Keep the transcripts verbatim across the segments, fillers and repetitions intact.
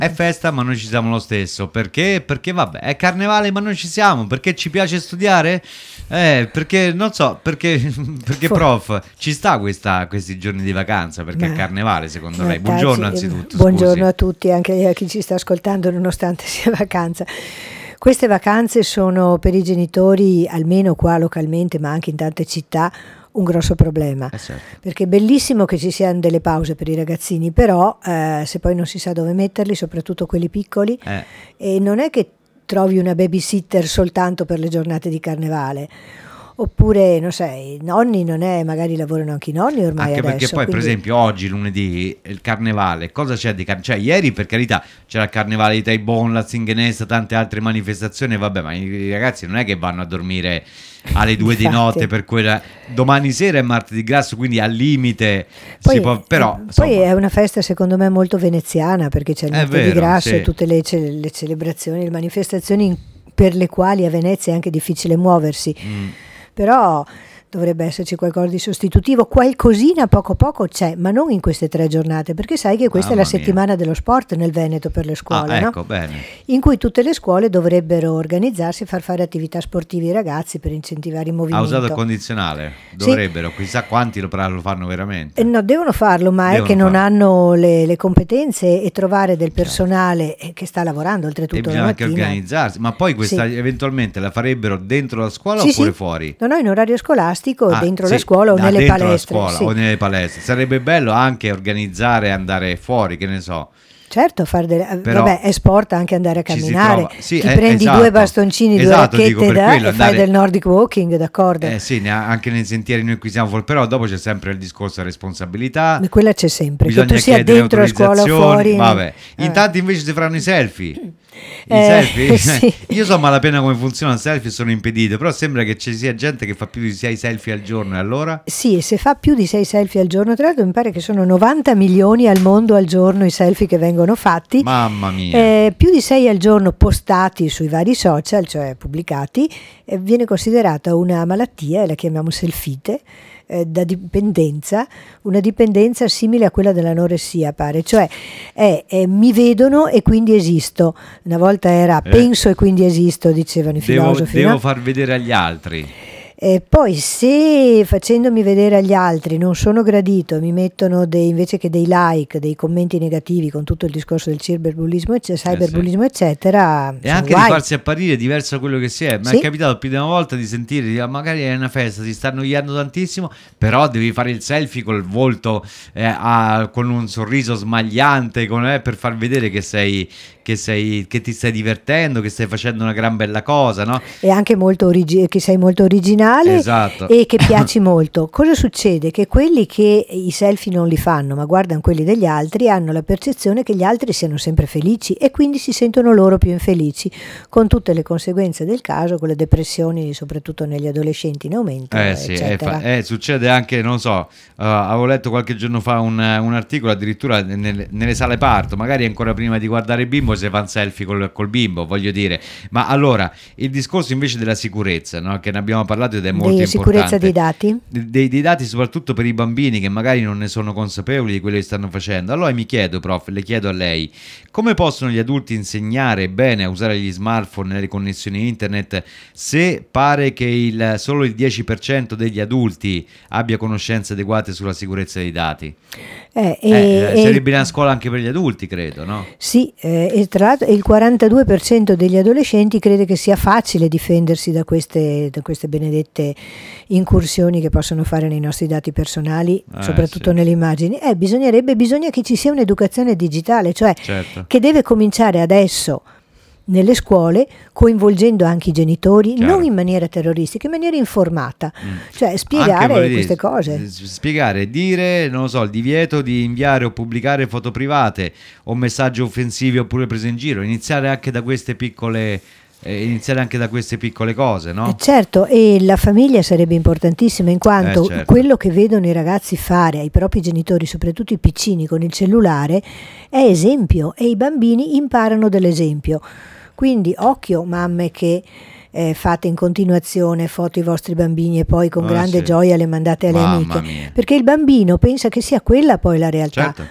È festa ma noi ci siamo lo stesso. Perché? Perché vabbè, è carnevale ma noi ci siamo. Perché ci piace studiare? Eh, perché non so, perché, perché For- prof, ci sta questa, questi giorni di vacanza? Perché Ma- è carnevale secondo Ma lei? Buongiorno taci- anzitutto, Buongiorno scusi. a tutti, anche a chi ci sta ascoltando nonostante sia vacanza. Queste vacanze sono per i genitori, almeno qua localmente, ma anche in tante città, un grosso problema. Eh certo. Perché è bellissimo che ci siano delle pause per i ragazzini, però eh, se poi non si sa dove metterli, soprattutto quelli piccoli, Eh, e non è che trovi una babysitter soltanto per le giornate di carnevale. Oppure, non so, i nonni non è, magari lavorano anche i nonni ormai anche adesso. perché poi per quindi- esempio oggi lunedì il carnevale, cosa c'è di carnevale? Cioè ieri per carità c'era il carnevale di Taibon, la Zingenessa, tante altre manifestazioni, vabbè, ma i, i ragazzi non è che vanno a dormire alle due di Infatti. notte per quella. Domani sera è martedì grasso, quindi al limite Poi, si può, però eh, insomma, poi è una festa secondo me molto veneziana, perché c'è il È martedì vero, grasso sì. e tutte le, ce- le celebrazioni, le manifestazioni in- per le quali a Venezia è anche difficile muoversi. mm, Però dovrebbe esserci qualcosa di sostitutivo, qualcosina poco poco c'è, ma non in queste tre giornate, perché sai che questa Mamma è la mia. settimana dello sport nel Veneto per le scuole, ah, no? ecco, bene. In cui tutte le scuole dovrebbero organizzarsi e far fare attività sportive ai ragazzi per incentivare il Ha movimento. usato il condizionale? Sì. Dovrebbero, chissà quanti lo, lo fanno veramente. Eh, no, devono farlo, ma Devono è che non farlo. hanno le, le competenze, e trovare del personale eh, che sta lavorando E oltretutto la bisogna anche mattina. organizzarsi, ma poi questa Sì. eventualmente la farebbero dentro la scuola Sì, oppure sì. fuori? No, no, in orario scolastico, Ah, dentro sì, la scuola o da nelle dentro palestre. la scuola sì. o nelle palestre. Sarebbe bello anche organizzare e andare fuori, che ne so. Certo, fare delle, Però vabbè, è sport anche andare a ci si camminare. trova- sì, Ti eh, prendi esatto. due bastoncini, due Esatto, dico, racchette per da, quello, e fai andare- del Nordic walking, d'accordo? Eh sì, ne- anche nei sentieri noi qui siamo fuori, però dopo c'è sempre il discorso della responsabilità. Ma quella c'è sempre, che Bisogna tu sia chiedere dentro la scuola o autorizzazioni, fuori. Vabbè. Eh. Intanto invece si faranno i selfie. I Eh, selfie? sì. Io so malapena come funziona il selfie, sono impedito, però sembra che ci sia gente che fa più di sei selfie al giorno, e allora? Sì, e se fa più di sei selfie al giorno, tra l'altro mi pare che sono novanta milioni al mondo al giorno i selfie che vengono fatti. Mamma mia. Eh, più di sei al giorno postati sui vari social, cioè pubblicati, eh, viene considerata una malattia, e la chiamiamo selfite, eh, da dipendenza, una dipendenza simile a quella dell'anoressia, pare, cioè è, è mi vedono e quindi esisto. Una volta era Eh. penso e quindi esisto, dicevano i Devo, filosofi. devo no? far vedere agli altri. E poi se facendomi vedere agli altri non sono gradito, mi mettono dei, invece che dei like, dei commenti negativi con tutto il discorso del cyberbullismo, ecce- cyberbullismo eccetera, E sono anche guai. di farsi apparire diverso da quello che si è. Mi Sì. è capitato più di una volta di sentire, di- ah, magari è una festa, si sta annoiando tantissimo, però devi fare il selfie col volto eh, a- con un sorriso smagliante con- eh, per far vedere che sei, che sei che ti stai divertendo, che stai facendo una gran bella cosa, no? E anche molto origi- che sei molto originale Esatto. e che piaci molto. Cosa succede? Che quelli che i selfie non li fanno ma guardano quelli degli altri hanno la percezione che gli altri siano sempre felici e quindi si sentono loro più infelici, con tutte le conseguenze del caso, con le depressioni soprattutto negli adolescenti in aumento, Eh sì, eh, eccetera. fa- eh, succede anche, non so, uh, avevo letto qualche giorno fa un, un articolo addirittura nelle, nelle sale parto, magari ancora prima di guardare il bimbo si fa un selfie col, col bimbo, voglio dire. Ma allora, il discorso invece della sicurezza, no? Che ne abbiamo parlato ed è molto Di importante. sicurezza dei dati? Dei, dei dati soprattutto per i bambini che magari non ne sono consapevoli di quello che stanno facendo. Allora mi chiedo, prof, le chiedo a lei, come possono gli adulti insegnare bene a usare gli smartphone e le connessioni internet se pare che il, solo il dieci per cento degli adulti abbia conoscenze adeguate sulla sicurezza dei dati? Eh, Eh, e- e- sarebbe una scuola anche per gli adulti, credo, no? Sì, eh, e tra l'altro il quarantadue per cento degli adolescenti crede che sia facile difendersi da queste, da queste benedette incursioni che possono fare nei nostri dati personali, Eh, soprattutto sì. nelle immagini. Eh, bisognerebbe, bisogna che ci sia un'educazione digitale, cioè Certo. che deve cominciare adesso nelle scuole, coinvolgendo anche i genitori, Chiaro. non in maniera terroristica, in maniera informata, Mm. cioè Anche, spiegare voglio dire, queste cose. s- spiegare, dire, non lo so, il divieto di inviare o pubblicare foto private o messaggi offensivi oppure prese in giro, iniziare anche da queste piccole eh, iniziare anche da queste piccole cose, no? Eh, certo, e la famiglia sarebbe importantissima, in quanto Eh, certo. quello che vedono i ragazzi fare ai propri genitori, soprattutto i piccini con il cellulare, è esempio e i bambini imparano dall'esempio. Quindi occhio mamme che eh, fate in continuazione foto ai vostri bambini e poi con Ah, grande sì. gioia le mandate alle Mamma amiche, mia. perché il bambino pensa che sia quella poi la realtà. Certo.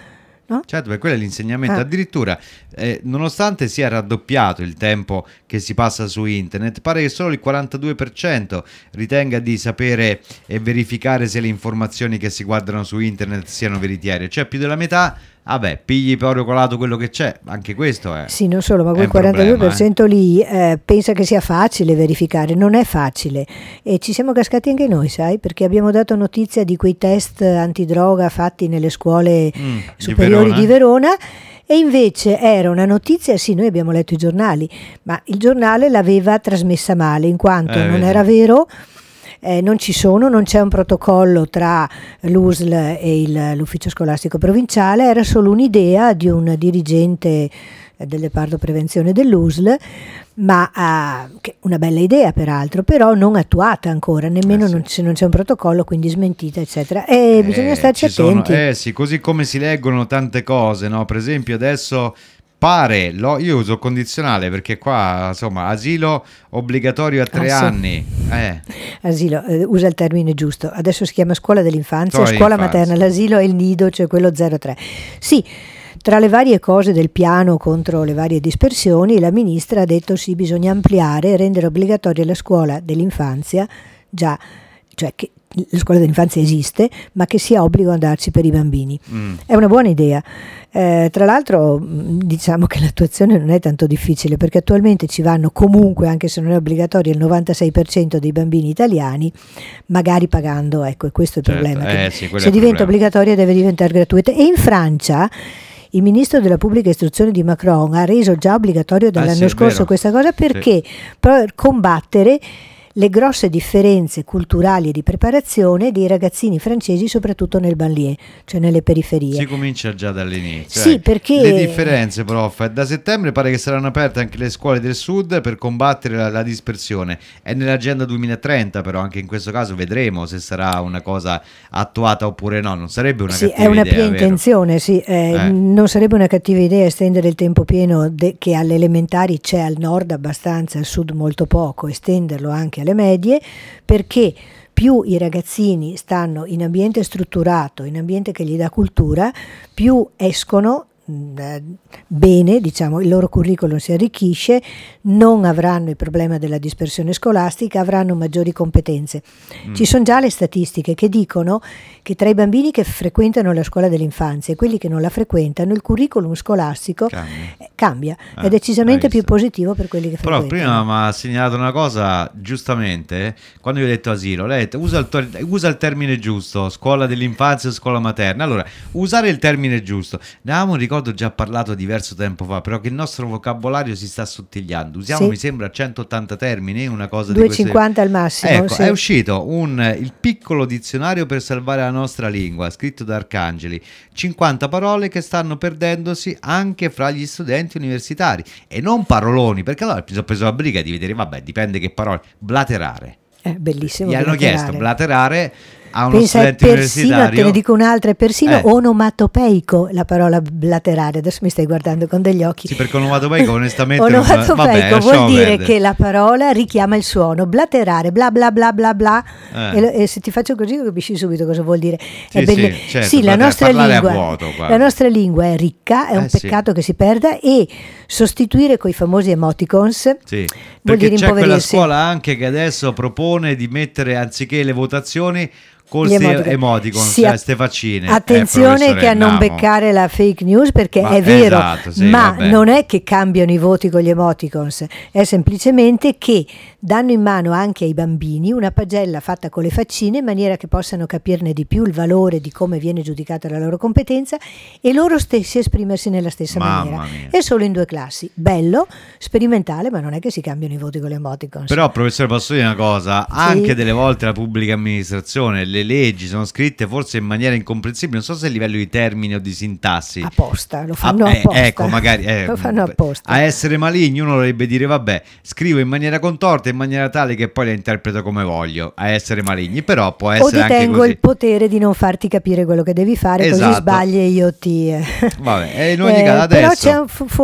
no? Certo, perché quello è l'insegnamento. Ah. Addirittura, eh, nonostante sia raddoppiato il tempo che si passa su internet, pare che solo il quarantadue per cento ritenga di sapere e verificare se le informazioni che si guardano su internet siano veritiere. Cioè più della metà, vabbè, pigli proprio colato quello che c'è. Anche questo è Sì, non solo, ma è quel un problema, quarantadue per cento eh. lì eh, pensa che sia facile verificare. Non è facile, e ci siamo cascati anche noi, sai, perché abbiamo dato notizia di quei test antidroga fatti nelle scuole Mm, di superiori Verona. di Verona. E invece era una notizia, sì, noi abbiamo letto i giornali, ma il giornale l'aveva trasmessa male, in quanto Eh, non vedi. era vero, eh, non ci sono, non c'è un protocollo tra l'U S L e il- l'ufficio scolastico provinciale, era solo un'idea di un dirigente eh, del Reparto Prevenzione dell'U S L, ma ah, che una bella idea peraltro, però non attuata ancora, nemmeno Eh sì. non, se non c'è un protocollo, quindi smentita, eccetera. E bisogna Eh, starci ci sono- attenti. eh sì, così come si leggono tante cose, no? Per esempio adesso pare, lo- io uso condizionale perché qua insomma asilo obbligatorio a tre Ah, sì. anni. Eh, Asilo, eh, usa il termine giusto, adesso si chiama scuola dell'infanzia, Scuola scuola dell'infanzia. materna, l'asilo è il nido, cioè quello zero tre. Sì, tra le varie cose del piano contro le varie dispersioni, la ministra ha detto sì, bisogna ampliare e rendere obbligatoria la scuola dell'infanzia, già, cioè che la scuola dell'infanzia esiste, ma che sia obbligo andarci per i bambini. mm. È una buona idea. Eh, tra l'altro mh, diciamo che l'attuazione non è tanto difficile, perché attualmente ci vanno comunque, anche se non è obbligatorio, il novantasei per cento dei bambini italiani, magari pagando, ecco, e questo è il Certo, problema, che eh sì, quello se è il diventa problema. obbligatoria deve diventare gratuita. E in Francia il ministro della pubblica istruzione di Macron ha reso già obbligatorio dall'anno Ah, sì, è scorso vero. questa cosa, perché per combattere le grosse differenze culturali e di preparazione dei ragazzini francesi, soprattutto nel banlieue, cioè nelle periferie. Si comincia già dall'inizio. Sì, eh. perché- Le differenze, prof. Da settembre pare che saranno aperte anche le scuole del sud per combattere la, la dispersione. È nell'agenda duemilatrenta, però anche in questo caso vedremo se sarà una cosa attuata oppure no. Non sarebbe una Sì, cattiva è una idea, pia vero? intenzione, sì. Eh, Eh. Non sarebbe una cattiva idea estendere il tempo pieno de- che alle elementari c'è al nord abbastanza, al sud molto poco, estenderlo anche alle medie, perché più i ragazzini stanno in ambiente strutturato, in ambiente che gli dà cultura, più escono mh, eh, bene, diciamo, il loro curriculum si arricchisce, non avranno il problema della dispersione scolastica, avranno maggiori competenze. Mm. Ci sono già le statistiche che dicono che tra i bambini che frequentano la scuola dell'infanzia e quelli che non la frequentano, il curriculum scolastico Cambia. eh, cambia, Ah, è decisamente hai più visto. positivo per quelli che Però frequentano. prima mi ha segnalato una cosa, giustamente, quando io ho detto asilo, lei ha detto usa il, to- usa il termine giusto, scuola dell'infanzia e scuola materna. Allora, usare il termine giusto, ne avevamo, ricordo, già parlato diverso tempo fa, però che il nostro vocabolario si sta assottigliando. Usiamo, Sì. mi sembra, centottanta termini, una cosa di queste... duecentocinquanta al massimo. Ecco, sì. è uscito un, il piccolo dizionario per salvare la nostra lingua, scritto da Arcangeli. cinquanta parole che stanno perdendosi anche fra gli studenti universitari. E non paroloni, perché allora mi sono preso la briga di vedere, vabbè, dipende che parole. Blaterare. È bellissimo. Gli hanno blaterare. chiesto blaterare a uno Pensa, è studente persino, te universitario. ne dico un'altra, è persino Eh. onomatopeico la parola blaterare. Adesso mi stai guardando con degli occhi. Sì, perché onomatopeico onestamente non- Onomatopeico vabbè, vuol lasciamo dire perdere. che la parola richiama il suono. Blaterare, bla bla bla bla bla. Eh. E, lo- e se ti faccio così capisci subito cosa vuol dire. Sì, È belli- sì, certo, sì, la blaterare, nostra parlare a lingua, vuoto, guarda. la nostra lingua è ricca, è un Eh, sì. peccato che si perda, e sostituire coi famosi emoticons Sì, vuol perché dire c'è quella impoverirsi. scuola anche che adesso propone di mettere anziché le votazioni con Gli queste emoticon. emoticon, Sì, cioè a- ste faccine. Eh, Attenzione professore, che a non andiamo. beccare la fake news, perché Ma- è vero, esatto, sì, ma vabbè. non è che cambiano i voti con gli emoticons, è semplicemente che danno in mano anche ai bambini una pagella fatta con le faccine in maniera che possano capirne di più il valore di come viene giudicata la loro competenza e loro stessi esprimersi nella stessa Mamma maniera. mia. E solo in due classi. Bello, sperimentale, ma non è che si cambiano i voti con le emoticons. Però, professore, posso dire una cosa? Anche delle volte la pubblica amministrazione, le leggi sono scritte forse in maniera incomprensibile, non so se a livello di termini o di sintassi. apposta, lo fanno Ah, eh, apposta. ecco, magari eh, lo fanno apposta. a essere maligni uno dovrebbe dire vabbè, scrivo in maniera contorta in maniera tale che poi la interpreto come voglio, a essere maligni, però può O essere anche detengo così. il potere di non farti capire quello che devi fare, così Esatto. sbagli e io ti... Vabbè, e in ogni Eh, caso però adesso c'è un- f- forse, bene,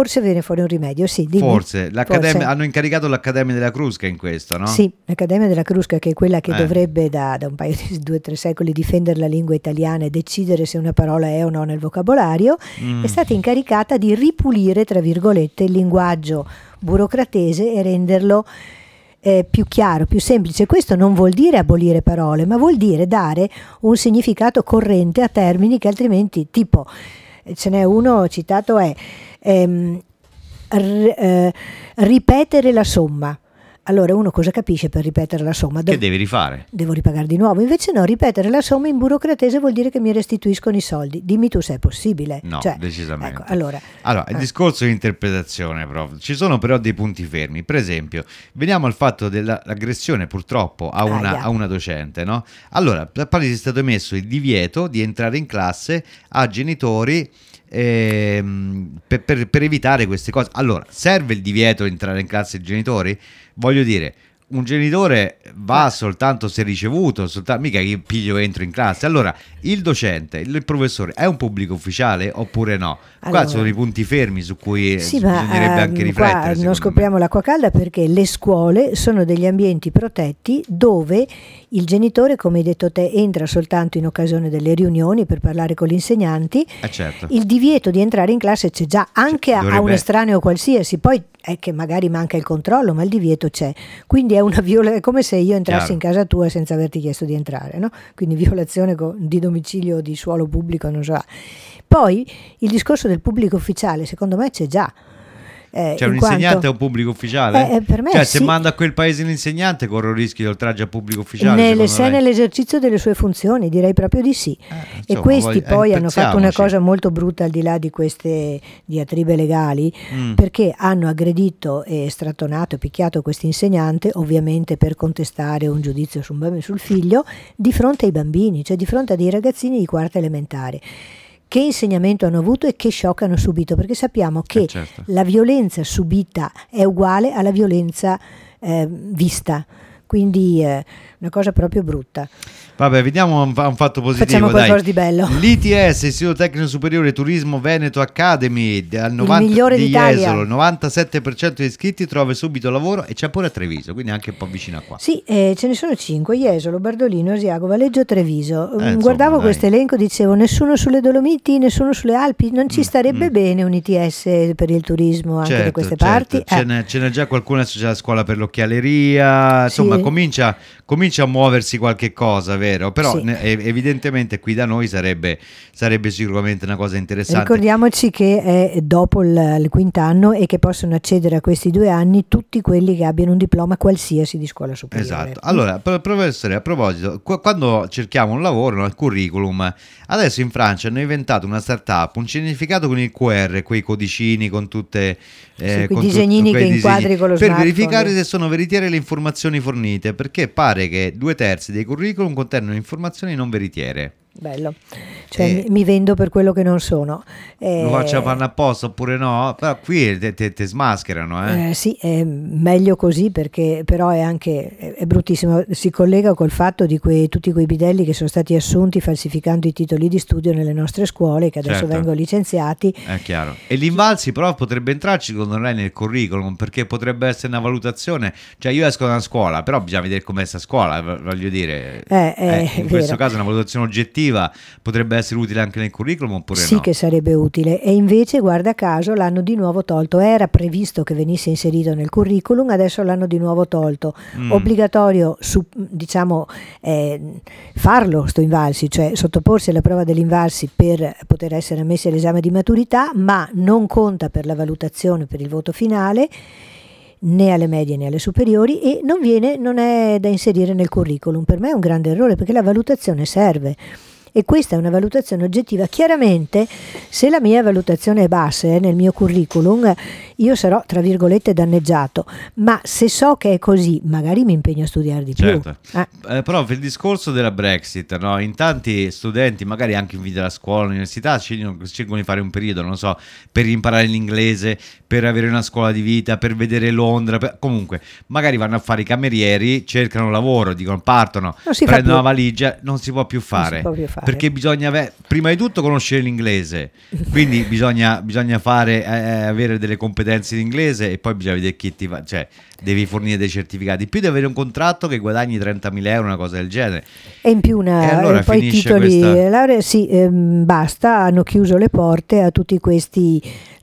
fuori un rimedio, sì, dimmi. Forse, l'Accademia, Forse. hanno incaricato l'Accademia della Crusca in questo, no? Sì, l'Accademia della Crusca, che è quella che Eh. dovrebbe da, da un paio di due o tre secoli difendere la lingua italiana e decidere se una parola è o no nel vocabolario, Mm. è stata incaricata di ripulire, tra virgolette, il linguaggio burocratese e renderlo eh, più chiaro, più semplice. Questo non vuol dire abolire parole, ma vuol dire dare un significato corrente a termini che altrimenti, tipo, eh, ce n'è uno citato, è ehm, r- eh, ripetere la somma. Allora uno cosa capisce per ripetere la somma? Che Dov- devi rifare? Devo ripagare di nuovo. Invece no, ripetere la somma in burocratese vuol dire che mi restituiscono i soldi. Dimmi tu se è possibile. No, Cioè, decisamente. ecco, allora, Allora, il eh. discorso di interpretazione, prof. Ci sono però dei punti fermi. Per esempio, veniamo al fatto dell'aggressione purtroppo a una, Aia. a una docente, no? Allora, da parte è stato emesso il divieto di entrare in classe a genitori ehm, per, per- per evitare queste cose. Allora, serve il divieto di entrare in classe ai genitori? Voglio dire, un genitore va Ma- soltanto se ricevuto, soltanto, mica che io piglio e entro in classe. Allora, il docente, il professore è un pubblico ufficiale oppure no? Qua Allora- sono i punti fermi su cui Sì, eh, ma bisognerebbe anche ehm, riflettere. qua non secondo scopriamo l'acqua calda, perché le scuole sono degli ambienti protetti dove il genitore, come hai detto te, entra soltanto in occasione delle riunioni per parlare con gli insegnanti. me. Eh certo. Il divieto di entrare in classe c'è già anche a- a, dovrebbe- un estraneo qualsiasi, poi è che magari manca il controllo, ma il divieto c'è. Quindi è una viola- è come se io entrassi Chiaro. in casa tua senza averti chiesto di entrare, no? Quindi violazione co- di domicilio o di suolo pubblico, non so. Poi il discorso del pubblico ufficiale, secondo me c'è già. Eh, C'è in un quanto- insegnante o un pubblico ufficiale? Eh, eh, per me cioè, sì. se mando a quel paese l'insegnante, corro il rischio di oltraggio a pubblico ufficiale. Nelle, secondo se lei? nell'esercizio delle sue funzioni, direi proprio di sì. Eh, E insomma, questi voglio- poi eh, hanno fatto una pensiamoci. cosa molto brutta, al di là di queste diatribe legali, Mm. perché hanno aggredito e strattonato e picchiato questo insegnante, ovviamente per contestare un giudizio su un bambino, sul figlio, di fronte ai bambini, cioè di fronte a dei ragazzini di quarta elementare. Che insegnamento hanno avuto e che shock hanno subito? Perché sappiamo che Eh, certo. la violenza subita è uguale alla violenza eh, vista, quindi eh, una cosa proprio brutta. Vabbè, vediamo un, un fatto positivo. Facciamo dai. qualcosa di bello. L'I T S, Istituto Tecnico Superiore Turismo Veneto Academy, al novanta migliore di d'Italia. Jesolo, il novantasette per cento degli iscritti trova subito lavoro, e c'è pure a Treviso, quindi anche un po' vicino a qua. Sì, eh, ce ne sono cinque: Jesolo, Bardolino, Asiago, Valeggio, Treviso. Mm, insomma, Guardavo dai. questo elenco, dicevo nessuno sulle Dolomiti, nessuno sulle Alpi, non ci starebbe mm. bene un I T S per il turismo anche da Certo, queste certo. parti? Ce, Eh. n'è, ce n'è già qualcuno, c'è la scuola per l'occhialeria, insomma Sì. comincia, comincia a muoversi qualche cosa, vero? Però Sì. ne- e- evidentemente qui da noi sarebbe, sarebbe sicuramente una cosa interessante. Ricordiamoci che è dopo il, il quint'anno e che possono accedere a questi due anni tutti quelli che abbiano un diploma qualsiasi di scuola superiore. Esatto. Allora, pro- professore, a proposito, qu- quando cerchiamo un lavoro, no, il curriculum, adesso in Francia hanno inventato una startup, un certificato con il Q R, quei codicini con tutte eh, Sì, quei con disegnini quei che inquadri con lo per smartphone. verificare se sono veritiere le informazioni fornite, perché pare che due terzi dei curriculum contengono informazioni non veritiere. Bello, cioè Eh. mi, mi vendo per quello che non sono. Eh, Lo faccio fanno apposta oppure no? Però qui te, te- te smascherano, eh? Eh, sì, è meglio così, perché però è anche è, è bruttissimo. Si collega col fatto di quei, tutti quei bidelli che sono stati assunti falsificando i titoli di studio nelle nostre scuole, che adesso Certo. vengono licenziati. È chiaro. E l'Invalsi però potrebbe entrarci secondo lei nel curriculum, perché potrebbe essere una valutazione, cioè io esco da una scuola, però bisogna vedere com'è sta scuola, v- voglio dire. Eh, eh, in è questo vero. caso una valutazione oggettiva potrebbe essere utile anche nel curriculum oppure Sì, no? che sarebbe utile, e invece guarda caso l'hanno di nuovo tolto. Era previsto che venisse inserito nel curriculum, adesso l'hanno di nuovo tolto. Mm. Obbligatorio su, diciamo eh, farlo sto Invalsi, cioè sottoporsi alla prova dell'Invalsi per poter essere ammessi all'esame di maturità, ma non conta per la valutazione, per il voto finale, né alle medie né alle superiori, e non viene, non è da inserire nel curriculum. Per me è un grande errore, perché la valutazione serve. E questa è una valutazione oggettiva. Chiaramente, se la mia valutazione è bassa eh, nel mio curriculum, io sarò, tra virgolette, danneggiato. Ma se so che è così, magari mi impegno a studiare di Certo. più. Eh. Eh, però per il discorso della Brexit, no? In tanti studenti, magari anche in vita della scuola, all'università, scelgono, scelgono di fare un periodo, non so, per imparare l'inglese, per avere una scuola di vita, per vedere Londra, per... comunque magari vanno a fare i camerieri, cercano lavoro, dicono partono, prendono la valigia, non si può più fare, può più fare. Perché bisogna ave- prima di tutto conoscere l'inglese, quindi bisogna, bisogna fare, eh, avere delle competenze in inglese e poi bisogna vedere chi ti fa, cioè devi fornire dei certificati, più di avere un contratto che guadagni trentamila euro, una cosa del genere. E in più una, e allora e poi i titoli, questa... laurea, sì, ehm, basta, hanno chiuso le porte a tutti questi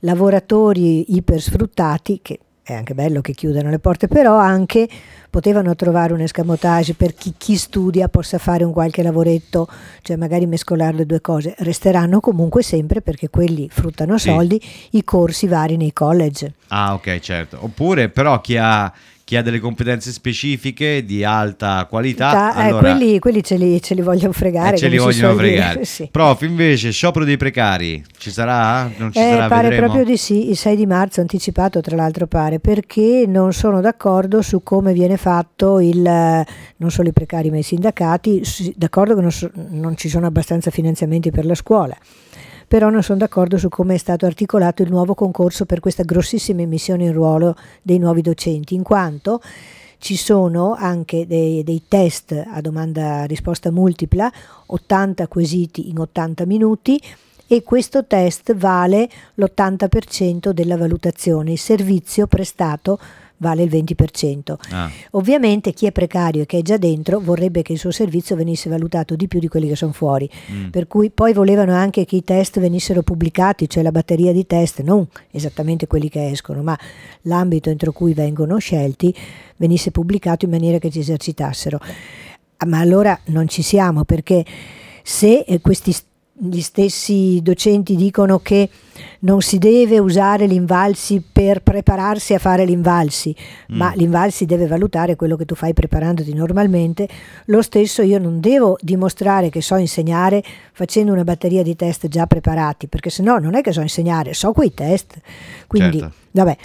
lavoratori ipersfruttati, che è anche bello che chiudano le porte, però anche potevano trovare un escamotage per chi, chi studia possa fare un qualche lavoretto, cioè magari mescolare le due cose. Resteranno comunque sempre, perché quelli fruttano sì. soldi, i corsi vari nei college. Ah, ok, certo. Oppure però chi ha chi ha delle competenze specifiche di alta qualità, Da, eh, allora, quelli, quelli ce li, ce li vogliono fregare. eh, ce li vogliono fregare. Sì. Prof, invece, sciopero dei precari, ci sarà? Non ci Eh, sarà? pare Vedremo. proprio di sì, il sei di marzo, anticipato tra l'altro pare, perché non sono d'accordo su come viene fatto il, non solo i precari ma i sindacati, sì, d'accordo che non, so, non ci sono abbastanza finanziamenti per la scuola, però non sono d'accordo su come è stato articolato il nuovo concorso per questa grossissima immissione in ruolo dei nuovi docenti, in quanto ci sono anche dei, dei test a domanda risposta multipla, ottanta quesiti in ottanta minuti, e questo test vale l'ottanta per cento della valutazione, il servizio prestato vale il venti per cento. Ah. Ovviamente chi è precario e che è già dentro vorrebbe che il suo servizio venisse valutato di più di quelli che sono fuori, mm. per cui poi volevano anche che i test venissero pubblicati, cioè la batteria di test, non esattamente quelli che escono, ma l'ambito entro cui vengono scelti venisse pubblicato in maniera che ci esercitassero. Ma allora non ci siamo, perché se eh, questi gli stessi docenti dicono che non si deve usare l'Invalsi per prepararsi a fare l'Invalsi, mm. ma l'Invalsi deve valutare quello che tu fai preparandoti normalmente, lo stesso io non devo dimostrare che so insegnare facendo una batteria di test già preparati, perché se no non è che so insegnare, so quei test, quindi certo. vabbè,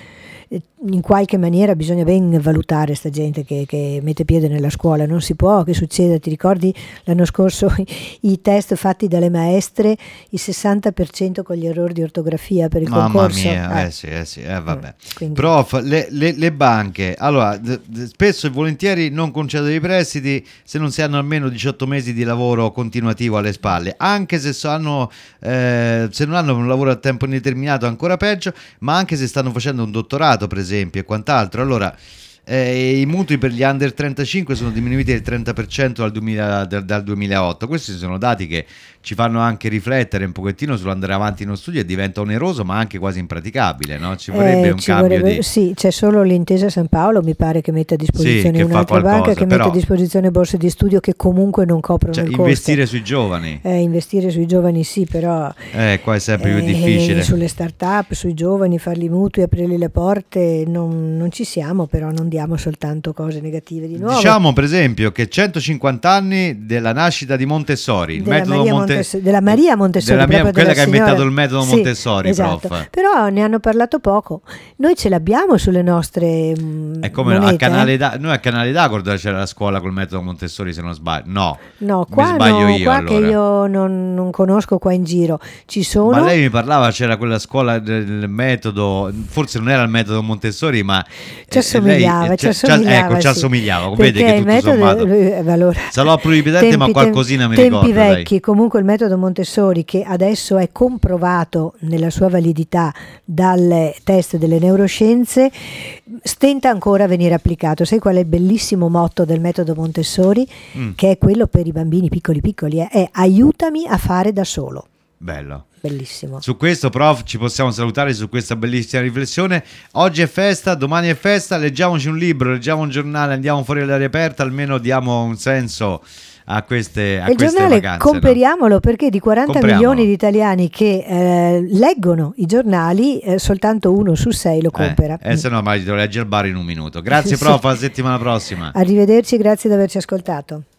in qualche maniera bisogna ben valutare sta gente che, che mette piede nella scuola, non si può che succeda. Ti ricordi l'anno scorso i, i test fatti dalle maestre, il sessanta per cento con gli errori di ortografia per il Mamma concorso? mia, eh. eh sì, eh sì, eh vabbè. Quindi. Prof, le, le, le banche, allora, d- d- spesso e volentieri non concedono i prestiti se non si hanno almeno diciotto mesi di lavoro continuativo alle spalle, anche se, so, hanno, eh, se non hanno un lavoro a tempo indeterminato ancora peggio, ma anche se stanno facendo un dottorato per esempio e quant'altro. Allora eh, i mutui per gli under trentacinque sono diminuiti del trenta per cento dal, duemila, dal, dal duemilaotto. Questi sono dati che ci fanno anche riflettere un pochettino sull'andare avanti in uno studio, e diventa oneroso ma anche quasi impraticabile, no? Ci vorrebbe eh, un ci cambio vorrebbe, di... Sì, c'è solo l'Intesa San Paolo, mi pare, che mette a disposizione sì, un'altra qualcosa, banca che però... mette a disposizione borse di studio che comunque non coprono cioè, il costo. investire sui giovani. Eh, investire sui giovani sì, però eh, qua è sempre eh, più difficile. Sulle start-up, sui giovani, farli mutui, aprirgli le porte, non, non ci siamo, però non diamo soltanto cose negative di nuovo. Diciamo per esempio che centocinquanta anni della nascita di Montessori, il della metodo Maria Monte... Montes- della Maria Montessori, della mia, quella che ha signora... inventato il metodo sì, Montessori, esatto. prof. Però ne hanno parlato poco. Noi ce l'abbiamo sulle nostre mh, è come monete, a Canale eh? da... noi a Canale d'Agordo c'era la scuola col metodo Montessori, se non sbaglio. No, no, mi qua, sbaglio no, io, qua allora. che io non, non conosco qua in giro. Ci sono. Ma lei mi parlava, c'era quella scuola del metodo, forse non era il metodo Montessori, ma ci assomigliava, lei, ci ci, assomigliava, ecco, ci sì. assomigliava. Perché Vede che il tutto metodo, sommato lui, allora, sarò pluripotente, ma qualcosina mi tempi ricordo. vecchi, dai. Comunque il metodo Montessori, che adesso è comprovato nella sua validità dal test delle neuroscienze, stenta ancora a venire applicato. Sai qual è il bellissimo motto del metodo Montessori? Mm. Che è quello per i bambini piccoli piccoli, eh? È aiutami a fare da solo. Bello. Bellissimo. Su questo, prof, ci possiamo salutare su questa bellissima riflessione. Oggi è festa, domani è festa, leggiamoci un libro, leggiamo un giornale, andiamo fuori all'aria aperta, almeno diamo un senso a queste, a il queste giornale vacanze. Comperiamolo, no? Perché di quaranta Compriamolo. milioni di italiani che eh, leggono i giornali, eh, soltanto uno su sei lo compera. Eh, eh se no, magari te lo leggi al bar in un minuto. Grazie, prof, alla settimana prossima. Arrivederci, grazie di averci ascoltato.